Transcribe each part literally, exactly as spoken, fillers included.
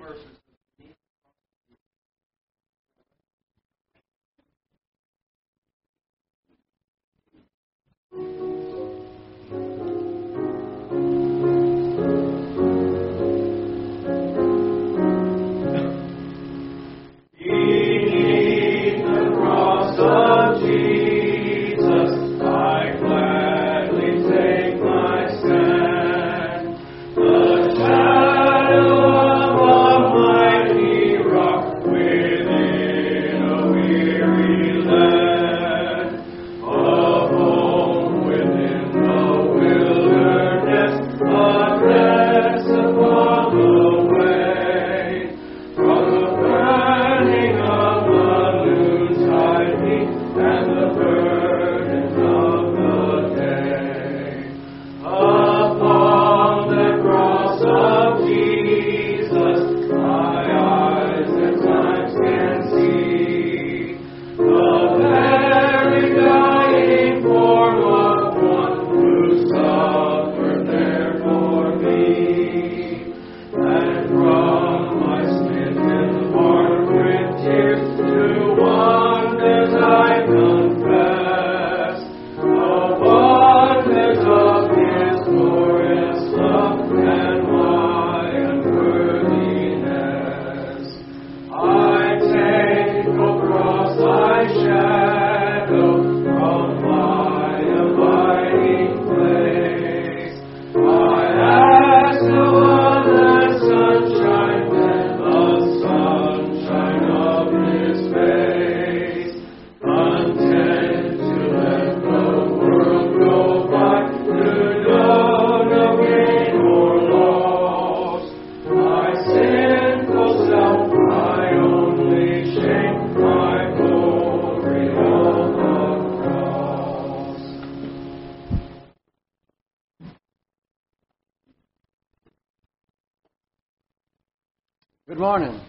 Good morning.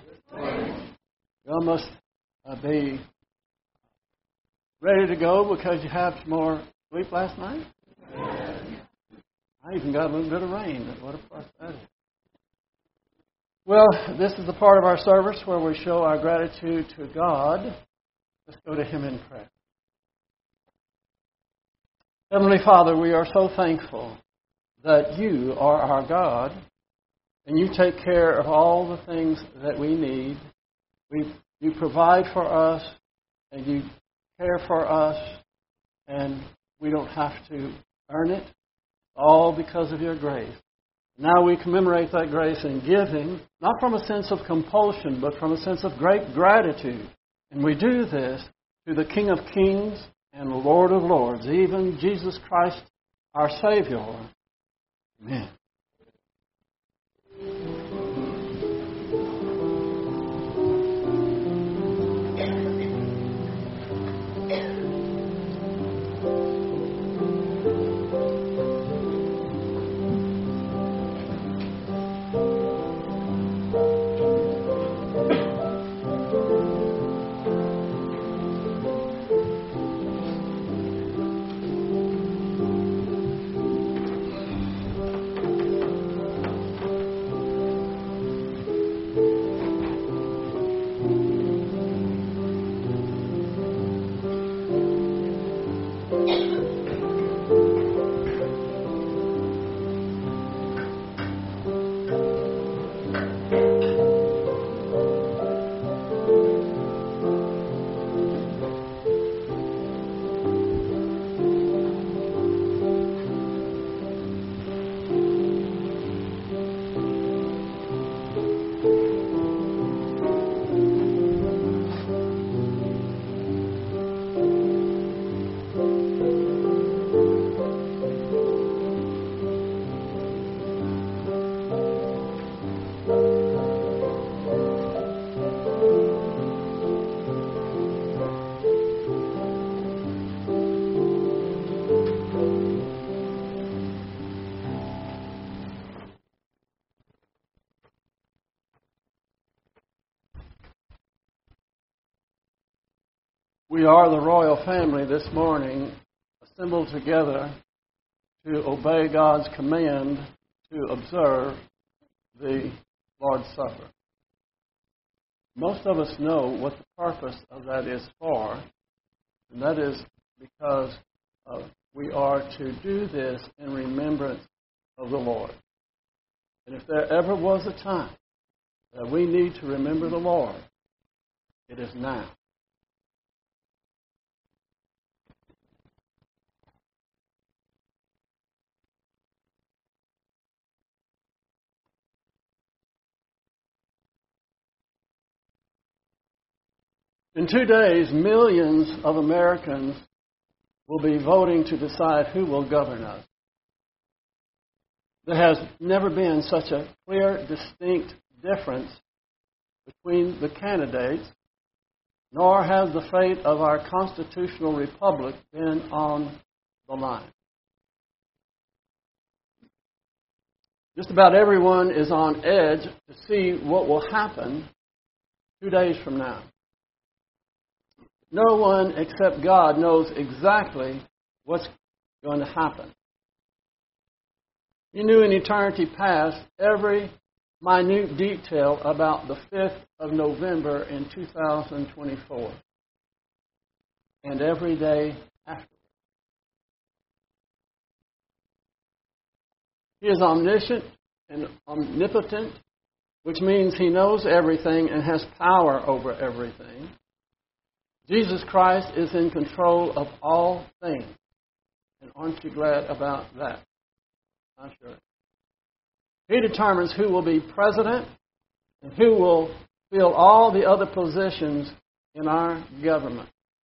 You all must uh, be ready to go because you had some more sleep last night. I even got a little bit of rain. What a plus that is. Well, this is the part of our service where we show our gratitude to God. Let's go to Him in prayer. Heavenly Father, we are so thankful that You are our God. And You take care of all the things that we need. We, you provide for us, and You care for us, and we don't have to earn it, all because of Your grace. Now we commemorate that grace in giving, not from a sense of compulsion, but from a sense of great gratitude. And we do this to the King of Kings and the Lord of Lords, even Jesus Christ, our Savior. Amen. We are the royal family this morning, assembled together to obey God's command to observe the Lord's Supper. most of us know what the purpose of that is for, and that is because uh, we are to do this in remembrance of the Lord. And if there ever was a time that we need to remember the Lord, it is now. In two days, millions of Americans will be voting to decide who will govern us. There has never been such a clear, distinct difference between the candidates, nor has the fate of our constitutional republic been on the line. Just about everyone is on edge to see what will happen two days from now. No one except God knows exactly what's going to happen. He knew in eternity past every minute detail about the fifth of November in two thousand twenty-four and every day after. He is omniscient and omnipotent, which means He knows everything and has power over everything. Jesus Christ is in control of all things. And aren't you glad about that? I'm sure. He determines who will be president and who will fill all the other positions in our government.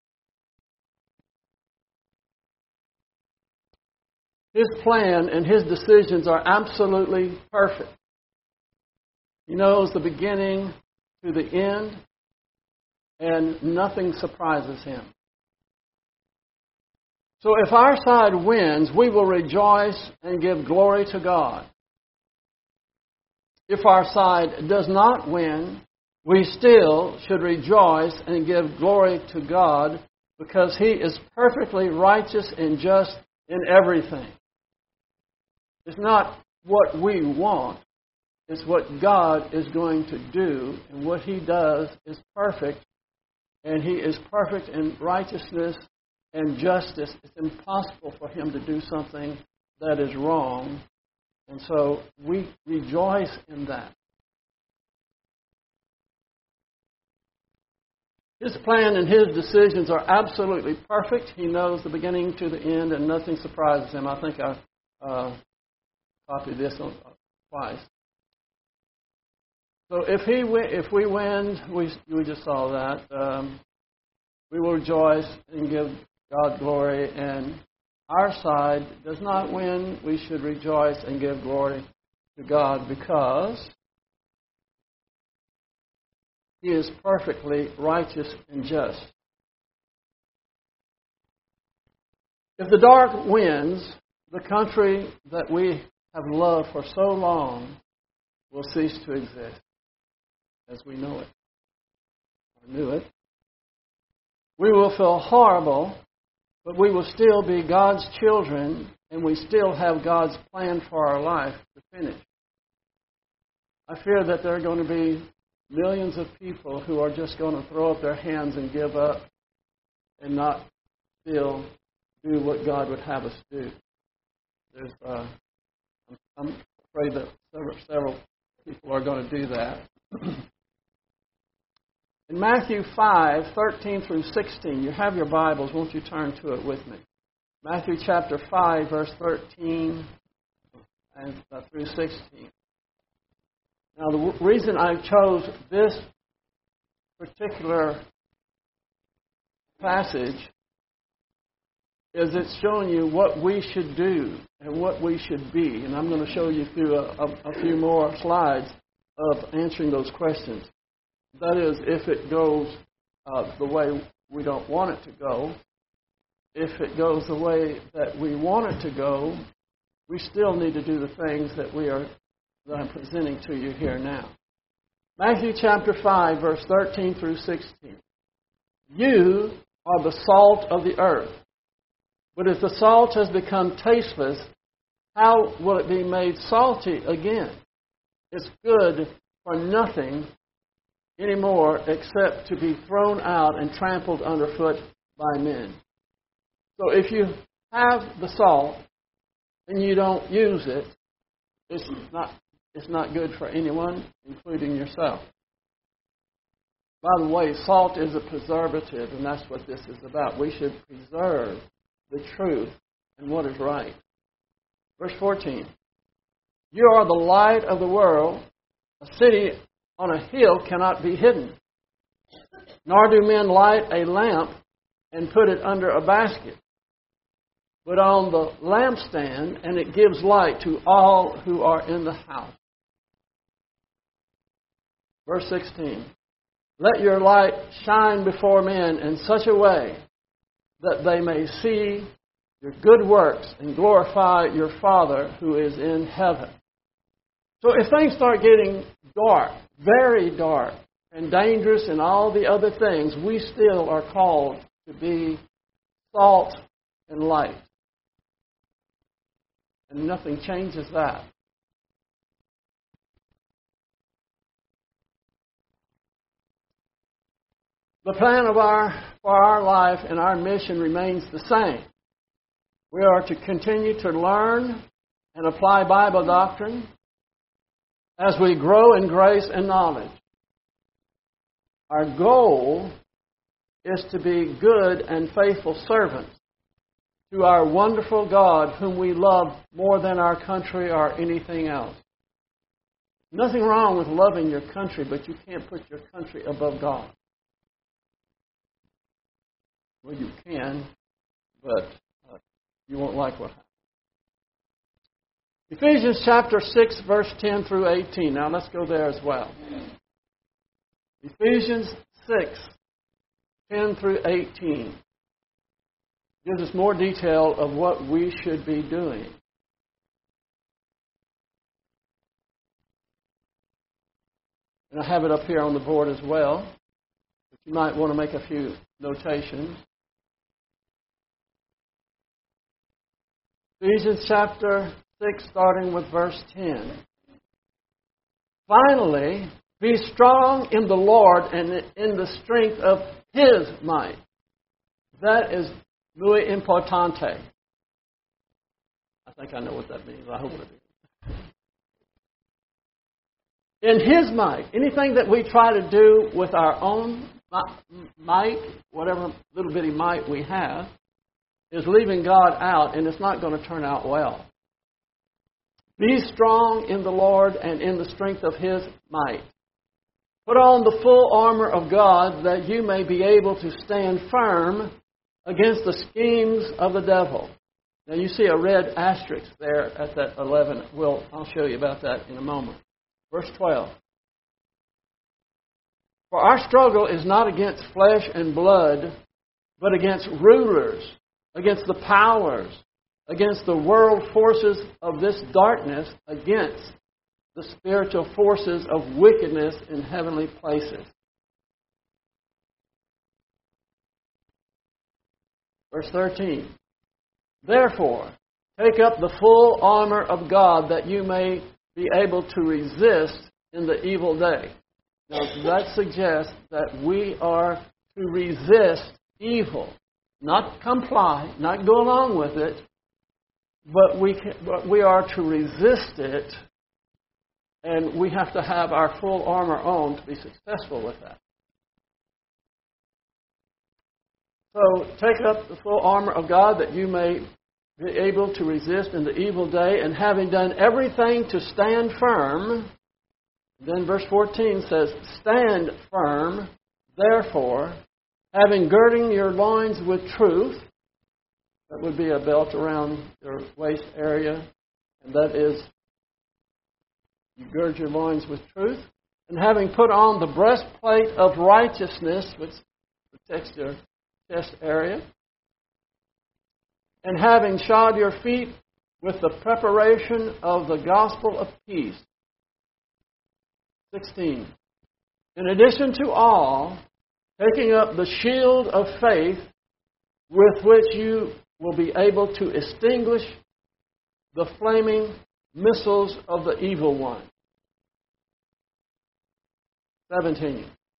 His plan and His decisions are absolutely perfect. He knows the beginning to the end, and nothing surprises Him. So if our side wins, we will rejoice and give glory to God. If our side does not win, we still should rejoice and give glory to God because He is perfectly righteous and just in everything. It's not what we want. It's what God is going to do, and what He does is perfect. And He is perfect in righteousness and justice. It's impossible for Him to do something that is wrong. And so we rejoice in that. His plan and His decisions are absolutely perfect. He knows the beginning to the end, and nothing surprises Him. I think I uh, copied this on, uh, twice. So if he if we win, we we just saw that, um, we will rejoice and give God glory. And our side does not win, we should rejoice and give glory to God because He is perfectly righteous and just. If the dark wins, the country that we have loved for so long will cease to exist as we know it, or knew it. We will feel horrible, but we will still be God's children, and we still have God's plan for our life to finish. I fear that there are going to be millions of people who are just going to throw up their hands and give up and not still do what God would have us do. There's, uh, I'm afraid that several, several people are going to do that. In Matthew five, thirteen through sixteen, you have your Bibles, won't you turn to it with me? Matthew chapter five, verse thirteen and uh, through sixteen. Now, the w- reason I chose this particular passage is it's showing you what we should do and what we should be. And I'm going to show you through a, a, a few more slides of answering those questions. That is, if it goes uh, the way we don't want it to go, if it goes the way that we want it to go, we still need to do the things that we are that I'm presenting to you here now. Matthew chapter five, verse thirteen through sixteen. You are the salt of the earth. But if the salt has become tasteless, how will it be made salty again? It's good for nothing anymore except to be thrown out and trampled underfoot by men. So if you have the salt and you don't use it, it's not, it's not good for anyone, including yourself. By the way, salt is a preservative, and that's what this is about. We should preserve the truth and what is right. Verse fourteen. You are the light of the world. A city on a hill cannot be hidden. Nor do men light a lamp and put it under a basket, but on the lampstand, and it gives light to all who are in the house. Verse sixteen. Let your light shine before men in such a way that they may see your good works and glorify your Father who is in heaven. So if things start getting dark, very dark, and dangerous and all the other things, we still are called to be salt and light. And nothing changes that. The plan of our, for our life and our mission remains the same. We are to continue to learn and apply Bible doctrine as we grow in grace and knowledge. Our goal is to be good and faithful servants to our wonderful God, whom we love more than our country or anything else. Nothing wrong with loving your country, but you can't put your country above God. Well, you can, but uh, you won't like what happens. Ephesians chapter six, verse ten through eighteen. Now let's go there as well. Ephesians six, ten through eighteen. Gives us more detail of what we should be doing. And I have it up here on the board as well. But you might want to make a few notations. Ephesians chapter six, starting with verse ten. Finally, be strong in the Lord and in the strength of His might. That is muy importante. I think I know what that means. I hope it means. In His might. Anything that we try to do with our own might, whatever little bitty might we have, is leaving God out, and it's not going to turn out well. Be strong in the Lord and in the strength of His might. Put on the full armor of God that you may be able to stand firm against the schemes of the devil. Now you see a red asterisk there at that eleven. Well, I'll show you about that in a moment. Verse twelve. For our struggle is not against flesh and blood, but against rulers, against the powers, against the world forces of this darkness, against the spiritual forces of wickedness in heavenly places. Verse thirteen. Therefore, take up the full armor of God that you may be able to resist in the evil day. Now, that suggests that we are to resist evil. Not comply, not go along with it, but we can, but we are to resist it, and we have to have our full armor on to be successful with that. So take up the full armor of God that you may be able to resist in the evil day, and having done everything to stand firm. Then verse fourteen says, stand firm, therefore, having girding your loins with truth. That would be a belt around your waist area, and that is, you gird your loins with truth. And having put on the breastplate of righteousness, which protects your chest area. And having shod your feet with the preparation of the gospel of peace. sixteen. In addition to all, taking up the shield of faith with which you will be able to extinguish the flaming missiles of the evil one. seventeen.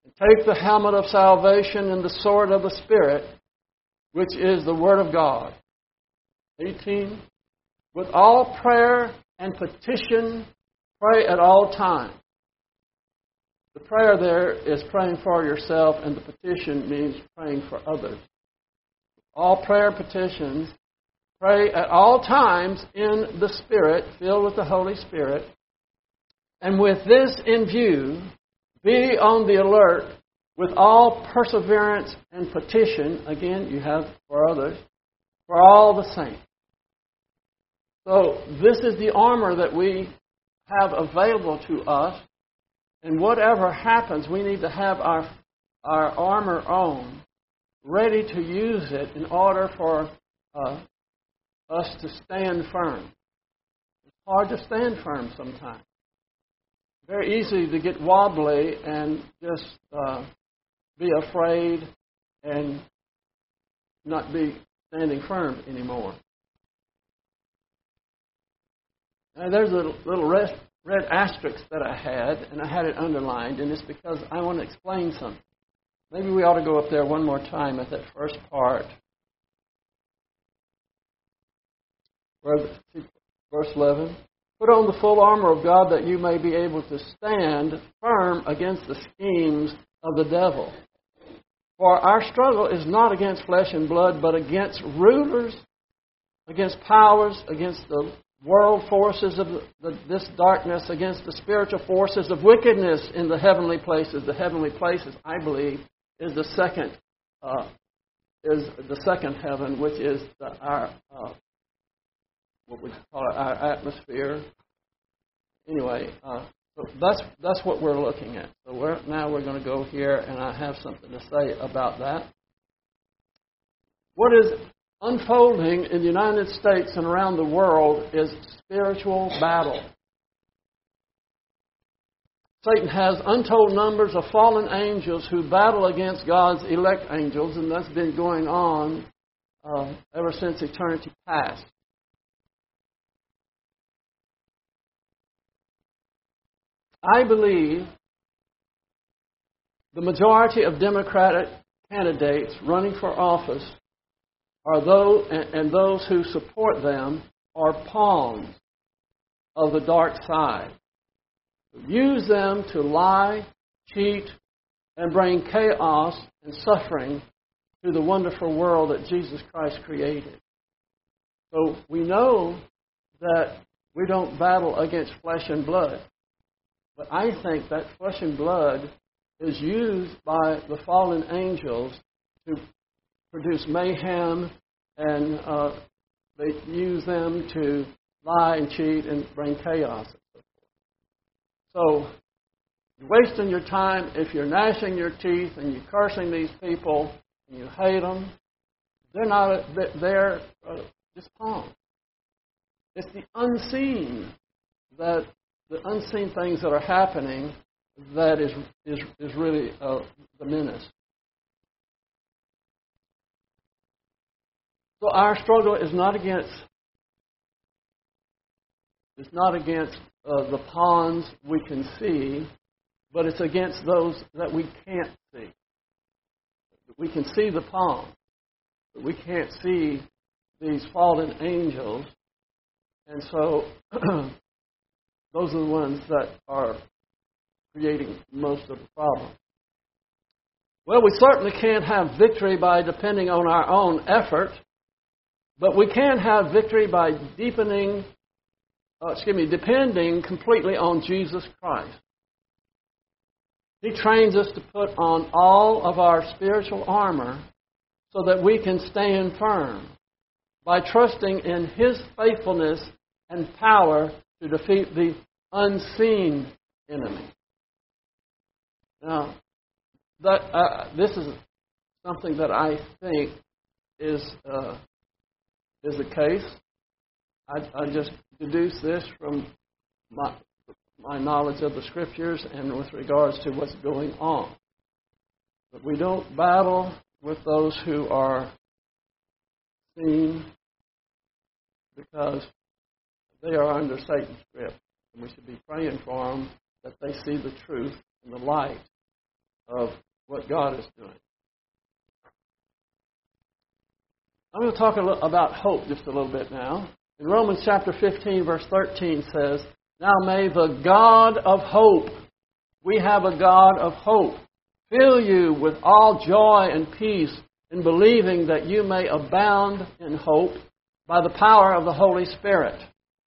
Take the helmet of salvation and the sword of the Spirit, which is the Word of God. eighteen. With all prayer and petition, pray at all times. The prayer there is praying for yourself, and the petition means praying for others. All prayer petitions, pray at all times in the Spirit, filled with the Holy Spirit. And with this in view, be on the alert with all perseverance and petition. Again, you have for others, for all the saints. So this is the armor that we have available to us. And whatever happens, we need to have our, our armor on, ready to use it in order for uh, us to stand firm. It's hard to stand firm sometimes. Very easy to get wobbly and just uh, be afraid and not be standing firm anymore. Now, there's a little red, red asterisk that I had, and I had it underlined, and it's because I want to explain something. Maybe we ought to go up there one more time at that first part. Verse eleven. Put on the full armor of God that you may be able to stand firm against the schemes of the devil. For our struggle is not against flesh and blood, but against rulers, against powers, against the world forces of the, this darkness, against the spiritual forces of wickedness in the heavenly places. The heavenly places, I believe, is the second uh, is the second heaven, which is the, our uh, what we call it, our atmosphere. Anyway, uh, so that's that's what we're looking at. So we're, now we're going to go here, and I have something to say about that. What is unfolding in the United States and around the world is spiritual battle. Satan has untold numbers of fallen angels who battle against God's elect angels, and that's been going on uh, ever since eternity past. I believe the majority of Democratic candidates running for office are those, and those who support them are pawns of the dark side. Use them to lie, cheat, and bring chaos and suffering to the wonderful world that Jesus Christ created. So we know that we don't battle against flesh and blood. But I think that flesh and blood is used by the fallen angels to produce mayhem, and uh, they use them to lie and cheat and bring chaos. So you're wasting your time if you're gnashing your teeth and you're cursing these people and you hate them. They're not. They're uh, just pawns. It's the unseen that. The unseen things that are happening that is is is really uh, the menace. So our struggle is not against it's not against uh, the pawns we can see, but it's against those that we can't see. We can see the pawn, but we can't see these fallen angels, and so. Those are the ones that are creating most of the problem. Well, we certainly can't have victory by depending on our own effort, but we can have victory by deepening, uh, excuse me, depending completely on Jesus Christ. He trains us to put on all of our spiritual armor so that we can stand firm by trusting in His faithfulness and power to defeat the unseen enemy. Now, that uh, this is something that I think is uh, is the case. I, I just deduce this from my my knowledge of the Scriptures and with regards to what's going on. But we don't battle with those who are seen, because they are under Satan's grip. And we should be praying for them that they see the truth and the light of what God is doing. I'm going to talk a little about hope just a little bit now. In Romans chapter fifteen, verse thirteen says, "Now may the God of hope," we have a God of hope, "fill you with all joy and peace in believing that you may abound in hope by the power of the Holy Spirit."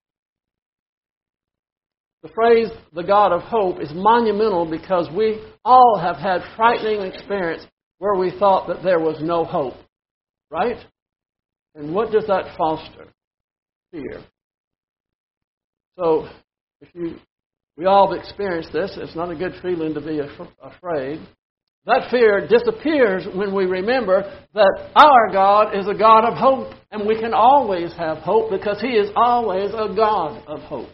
The phrase, "the God of hope," is monumental because we all have had frightening experience where we thought that there was no hope. Right? And what does that foster? Fear. So, if you, we all have experienced this. It's not a good feeling to be af- afraid. That fear disappears when we remember that our God is a God of hope, and we can always have hope because He is always a God of hope.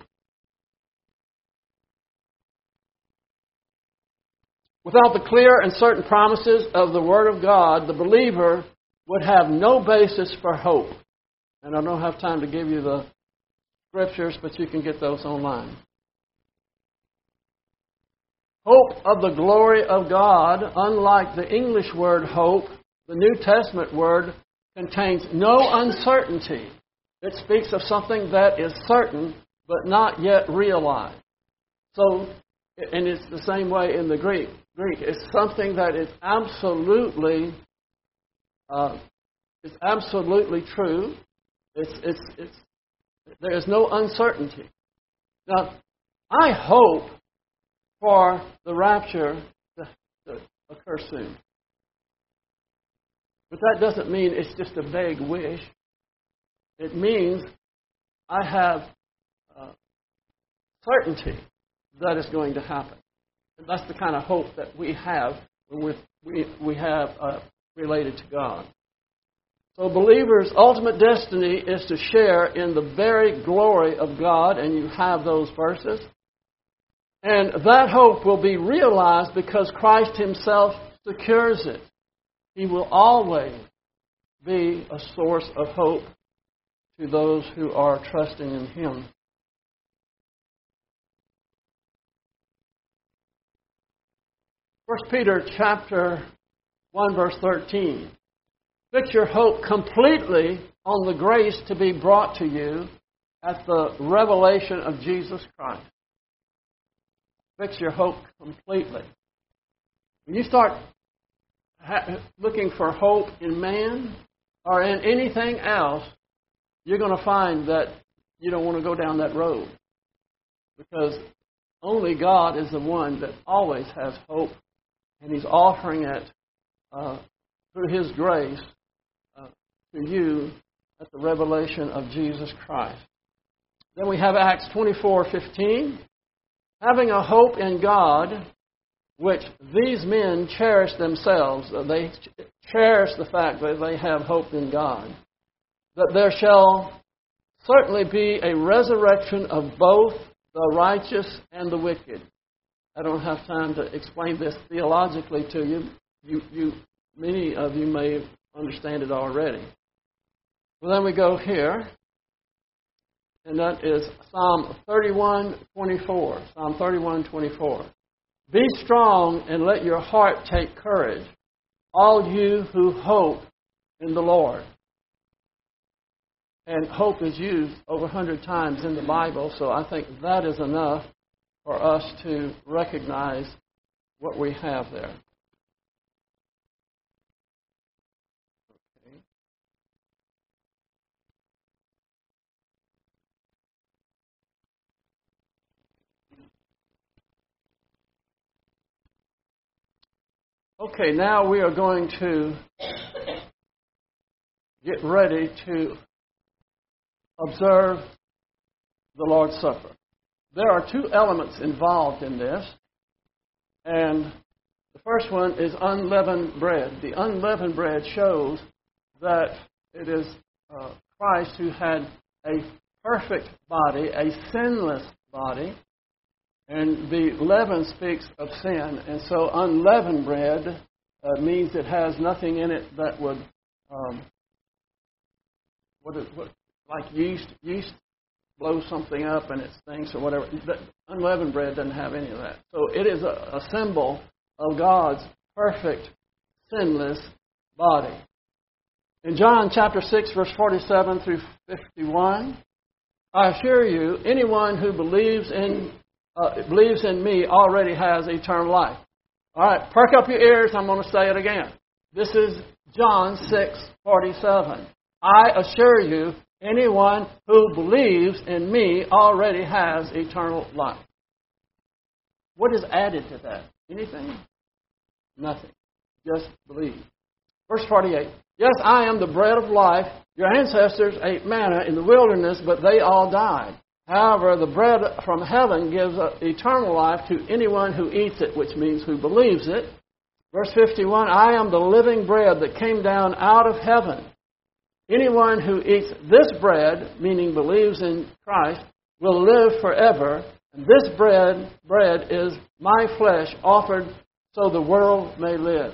Without the clear and certain promises of the Word of God, the believer would have no basis for hope. And I don't have time to give you the scriptures, but you can get those online. Hope of the glory of God, unlike the English word hope, the New Testament word contains no uncertainty. It speaks of something that is certain but not yet realized. So, and it's the same way in the Greek. Greek, it's something that is absolutely, uh, it's absolutely true. It's, it's, it's, there is no uncertainty. Now, I hope for the rapture to, to occur soon. But that doesn't mean it's just a vague wish. It means I have uh, certainty that it's going to happen. And that's the kind of hope that we have when we, we have uh, related to God. So believers' ultimate destiny is to share in the very glory of God, and you have those verses. And that hope will be realized because Christ Himself secures it. He will always be a source of hope to those who are trusting in Him. First Peter chapter one, verse thirteen. Fix your hope completely on the grace to be brought to you at the revelation of Jesus Christ. Fix your hope completely. When you start ha- looking for hope in man or in anything else, you're going to find that you don't want to go down that road. Because only God is the one that always has hope, and He's offering it uh, through His grace uh, to you at the revelation of Jesus Christ. Then we have Acts twenty-four fifteen. Having a hope in God, which these men cherish themselves. They cherish the fact that they have hope in God. That there shall certainly be a resurrection of both the righteous and the wicked. I don't have time to explain this theologically to you. You, you many of you may understand it already. Well, then we go here. And that is Psalm thirty-one twenty-four. Psalm thirty-one twenty-four. Be strong and let your heart take courage, all you who hope in the Lord. And hope is used over a hundred times in the Bible, so I think that is enough for us to recognize what we have there. Okay, now we are going to get ready to observe the Lord's Supper. There are two elements involved in this, and the first one is unleavened bread. The unleavened bread shows that it is uh, Christ who had a perfect body, a sinless body, and the leaven speaks of sin, and so unleavened bread uh, means it has nothing in it that would, um, what, is, what like yeast, yeast blows something up and it stinks or whatever. The unleavened bread doesn't have any of that. So it is a, a symbol of God's perfect, sinless body. In John chapter six, verse forty-seven through fifty-one, I assure you, anyone who believes in uh, believes in me already has eternal life. All right, perk up your ears. I'm going to say it again. This is John six forty-seven. I assure you, anyone who believes in me already has eternal life. What is added to that? Anything? Nothing. Just believe. Verse forty-eight. Yes, I am the bread of life. Your ancestors ate manna in the wilderness, but they all died. However, the bread from heaven gives eternal life to anyone who eats it, which means who believes it. Verse fifty-one, I am the living bread that came down out of heaven. Anyone who eats this bread, meaning believes in Christ, will live forever. And this bread, bread is my flesh offered so the world may live.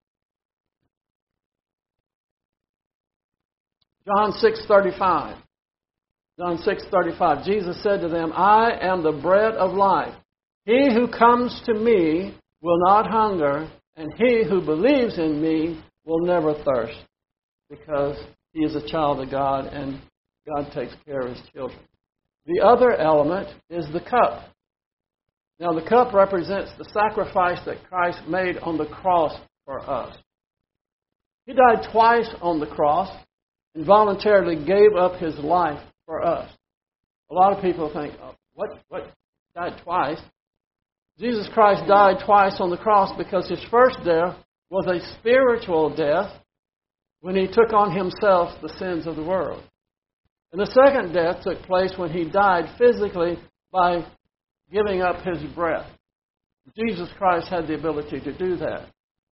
John six thirty-five. John six thirty-five. Jesus said to them, I am the bread of life. He who comes to me will not hunger, and he who believes in me will never thirst, because he is a child of God, and God takes care of his children. The other element is the cup. Now, the cup represents the sacrifice that Christ made on the cross for us. He died twice on the cross and voluntarily gave up his life for us. A lot of people think, oh, what, what, died twice? Jesus Christ died twice on the cross because his first death was a spiritual death when he took on himself the sins of the world. And the second death took place when he died physically by giving up his breath. Jesus Christ had the ability to do that.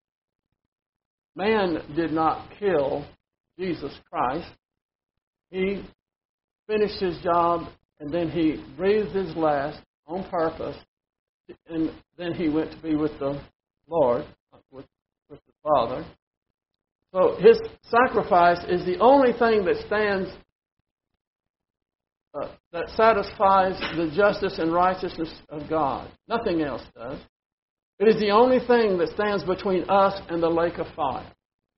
Man did not kill Jesus Christ. He finished his job, and then he breathed his last on purpose, and then he went to be with the Lord, with, with the Father. So his sacrifice is the only thing that stands, uh, that satisfies the justice and righteousness of God. Nothing else does. It is the only thing that stands between us and the lake of fire.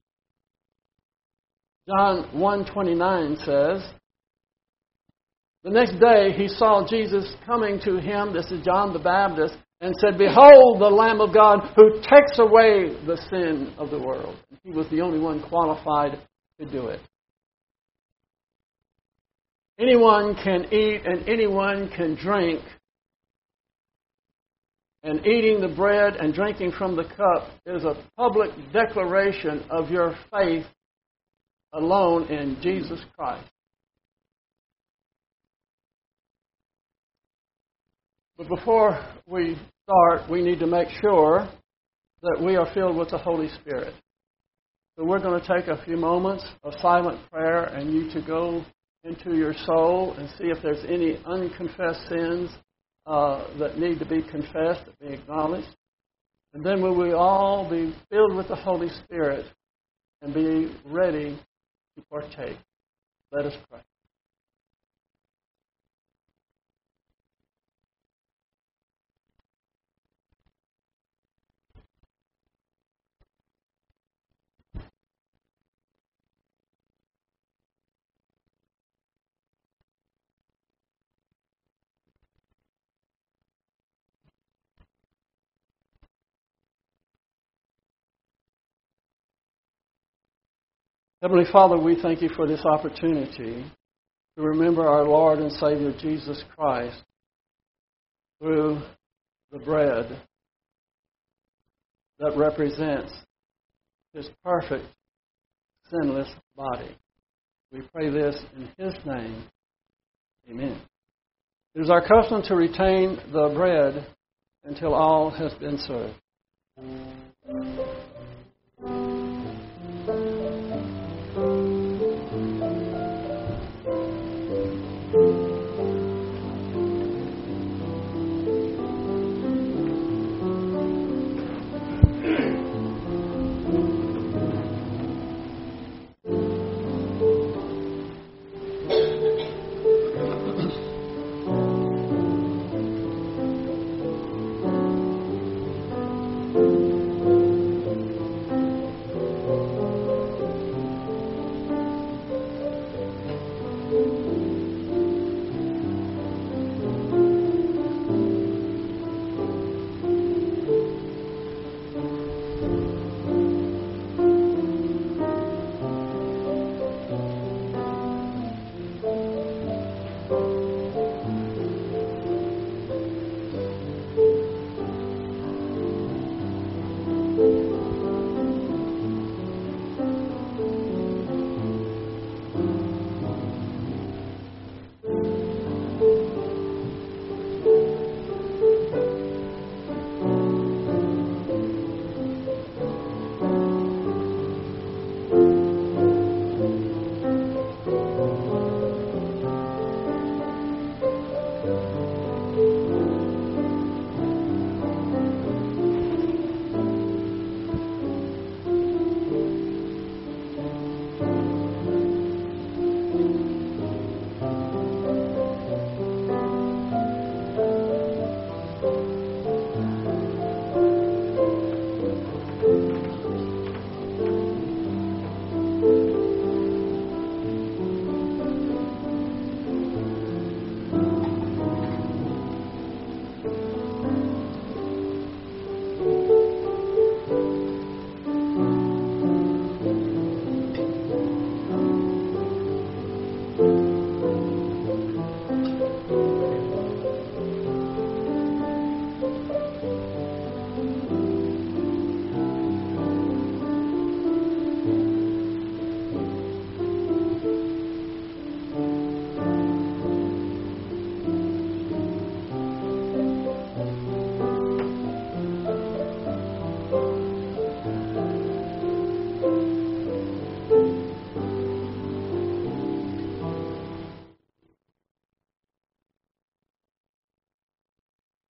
John one twenty-nine says, the next day he saw Jesus coming to him, this is John the Baptist, and said, behold the Lamb of God who takes away the sin of the world. He was the only one qualified to do it. Anyone can eat and anyone can drink. And eating the bread and drinking from the cup is a public declaration of your faith alone in Jesus Christ. But before we start, we need to make sure that we are filled with the Holy Spirit. So we're going to take a few moments of silent prayer and you to go into your soul and see if there's any unconfessed sins uh, that need to be confessed, to be acknowledged. And then will we all be filled with the Holy Spirit and be ready to partake. Let us pray. Heavenly Father, we thank you for this opportunity to remember our Lord and Savior Jesus Christ through the bread that represents his perfect, sinless body. We pray this in his name. Amen. It is our custom to retain the bread until all has been served.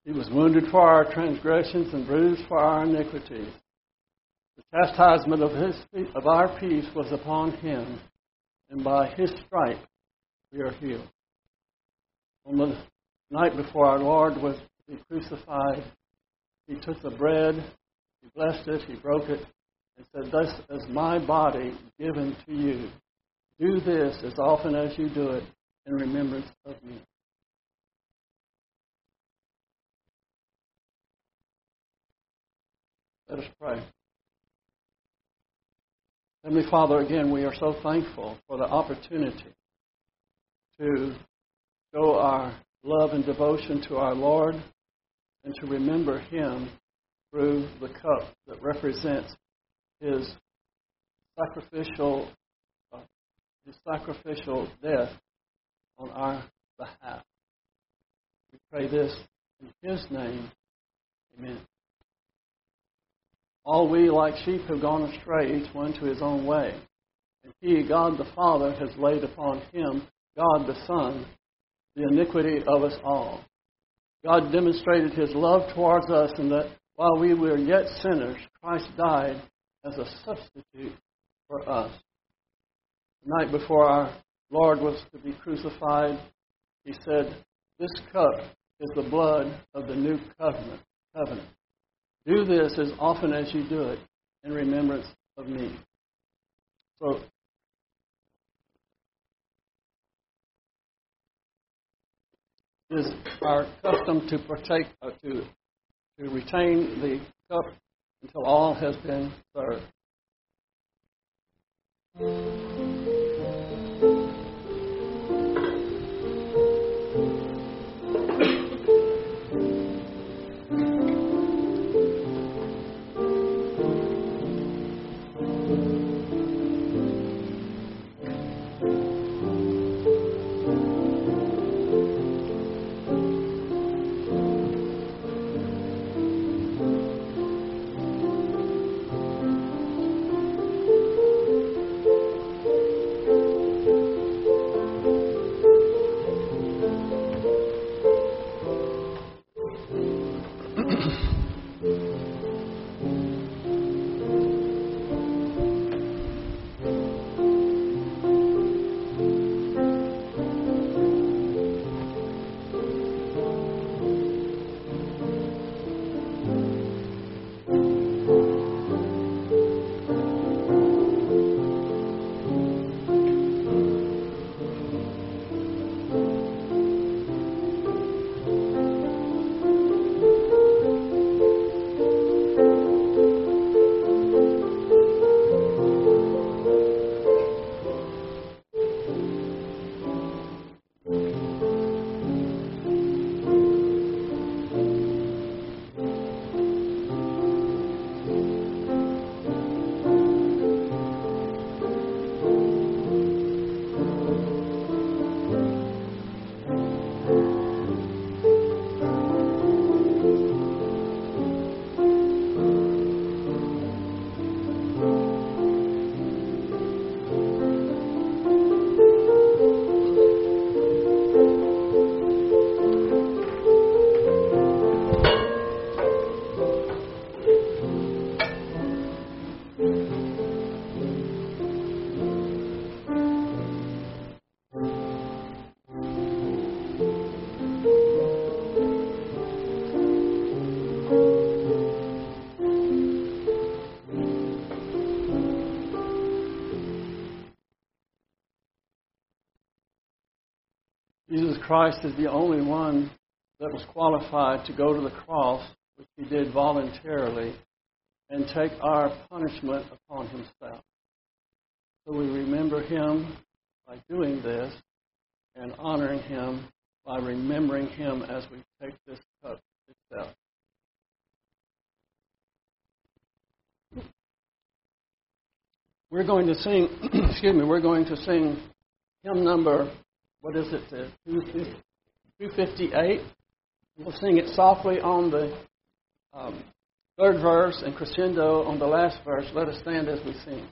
He was wounded for our transgressions and bruised for our iniquities. The chastisement of, his, of our peace was upon him, and by his stripe we are healed. On the night before our Lord was to be crucified, he took the bread, he blessed it, he broke it, and said, "This is my body given to you. Do this as often as you do it in remembrance of me." Let us pray. Heavenly Father, again, we are so thankful for the opportunity to show our love and devotion to our Lord and to remember Him through the cup that represents His sacrificial, uh, His sacrificial death on our behalf. We pray this in His name. Amen. All we like sheep have gone astray, each one to his own way. And He, God the Father, has laid upon Him, God the Son, the iniquity of us all. God demonstrated His love towards us in that while we were yet sinners, Christ died as a substitute for us. The night before our Lord was to be crucified, He said, "This cup is the blood of the new covenant. covenant. Do this as often as you do it in remembrance of me." So, it is our custom to partake, uh, to to retain the cup until all has been served. Jesus Christ is the only one that was qualified to go to the cross, which He did voluntarily, and take our punishment upon Himself. So we remember Him by doing this and honoring Him by remembering Him as we take this cup itself. We're going to sing, excuse me, we're going to sing hymn number, what is it, uh, two fifty-eight. We'll sing it softly on the um, third verse and crescendo on the last verse. Let us stand as we sing.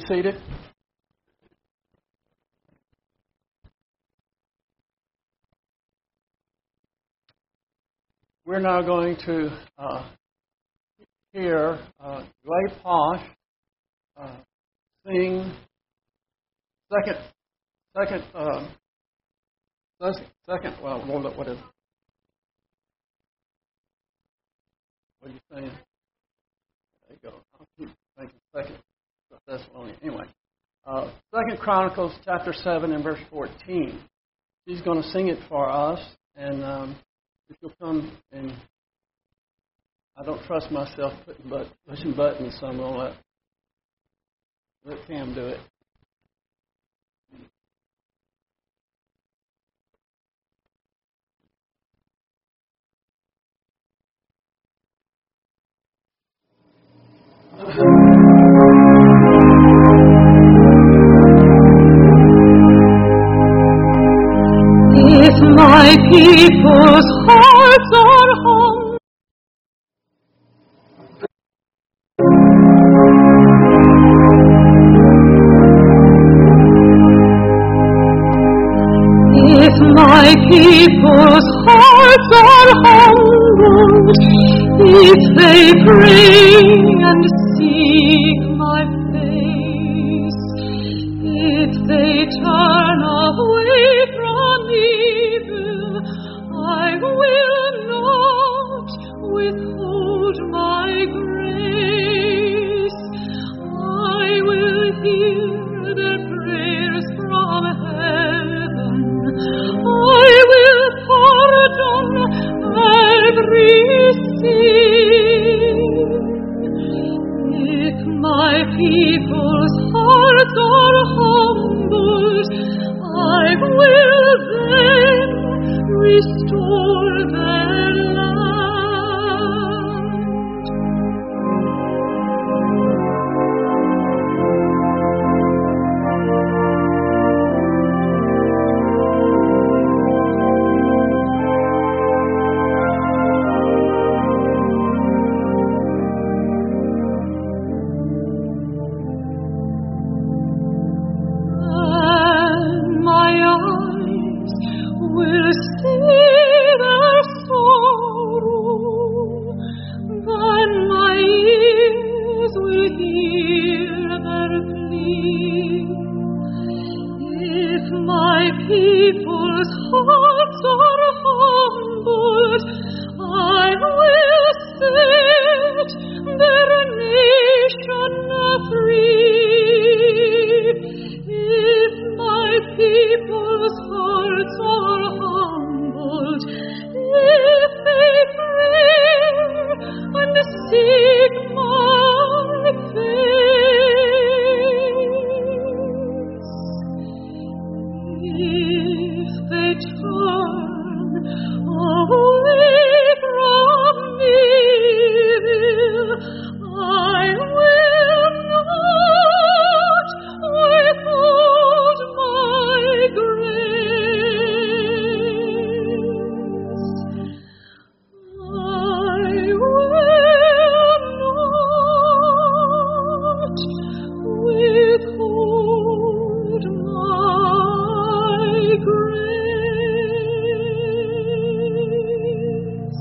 seated. We're now going to uh, hear uh, Ray Posh uh, sing second, second, uh, second. Well, what is? What are you saying? There you go. I'll keep thinking second. Thessalonians. Anyway, uh, Second Chronicles chapter seven and verse fourteen. She's going to sing it for us, and um, if you'll come and I don't trust myself putting but, pushing buttons, so I'm going to let let Cam do it. If my people's hearts are hungry, if my people's hearts are humbled, if they pray and seek my face, if they turn away from evil, I will not withhold my grace. I will hear their prayers from heaven. I will pardon every sin. If my people's hearts are humbled, I will then restore their land. And my eyes will see their sorrow, and my ears will hear their plea. If my people's hearts are humbled, I will set their nation free. If my people's hearts are humbled, if they pray and seek my face, if they turn away from evil, I will not withhold my grace. I will not withhold my grace.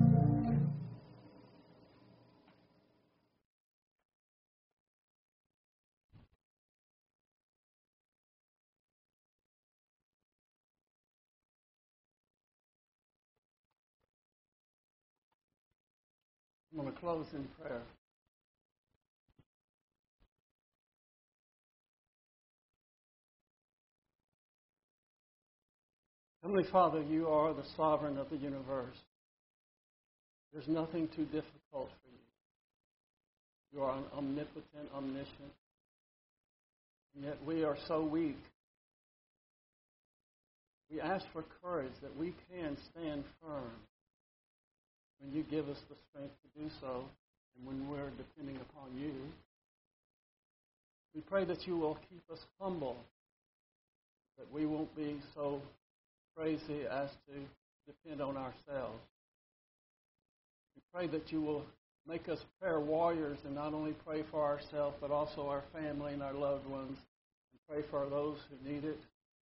I'm going to close in prayer. Heavenly Father, you are the sovereign of the universe. There's nothing too difficult for you. You are omnipotent, omniscient, and yet we are so weak. We ask for courage that we can stand firm when you give us the strength to do so and when we're depending upon you. We pray that you will keep us humble, that we won't be so crazy as to depend on ourselves. We pray that you will make us prayer warriors and not only pray for ourselves, but also our family and our loved ones, and pray for those who need it.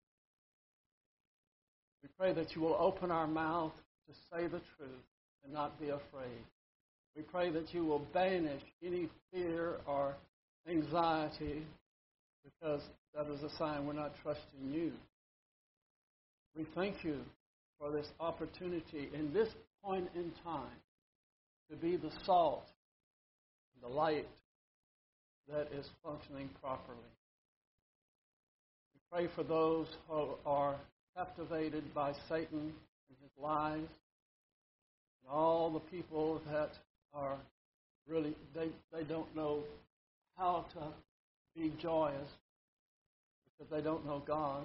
We pray that you will open our mouth to say the truth and not be afraid. We pray that you will banish any fear or anxiety, because that is a sign we're not trusting you. We thank you for this opportunity in this point in time to be the salt, the light that is functioning properly. We pray for those who are captivated by Satan and his lies, and all the people that are really, they, they don't know how to be joyous because they don't know God.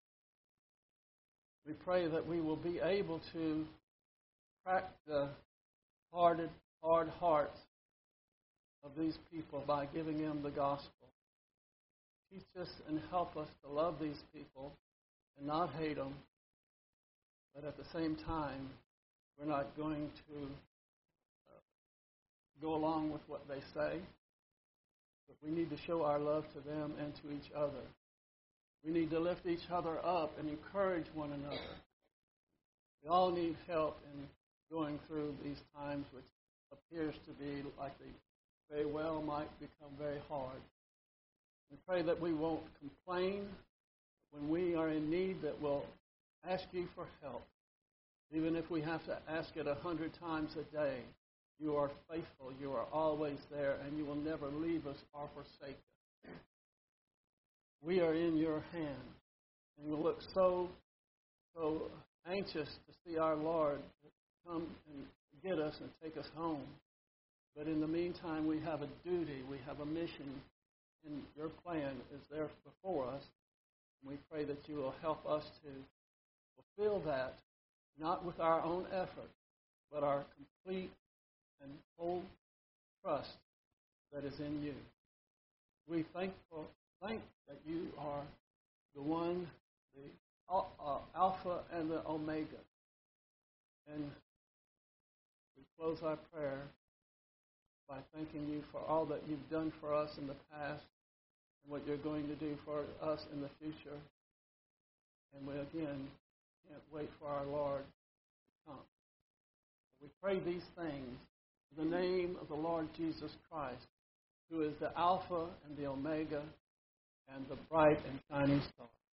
We pray that we will be able to crack the hearted, hard hearts of these people by giving them the gospel. Teach us and help us to love these people and not hate them, but at the same time, we're not going to uh, go along with what they say, but we need to show our love to them and to each other. We need to lift each other up and encourage one another. We all need help in going through these times which appears to be like they very well might become very hard. We pray that we won't complain. When we are in need, that we'll ask you for help. Even if we have to ask it a hundred times a day, you are faithful, you are always there, and you will never leave us or forsake us. We are in your hand, and we look so, so anxious to see our Lord come and get us and take us home. But in the meantime, we have a duty, we have a mission, and your plan is there before us. And we pray that you will help us to fulfill that, not with our own effort, but our complete and whole trust that is in you. We thankful, thank that you are the one, the uh, Alpha and the Omega. And we close our prayer by thanking you for all that you've done for us in the past and what you're going to do for us in the future. And we again can't wait for our Lord to come. We pray these things in the name of the Lord Jesus Christ, who is the Alpha and the Omega and the bright and shining star.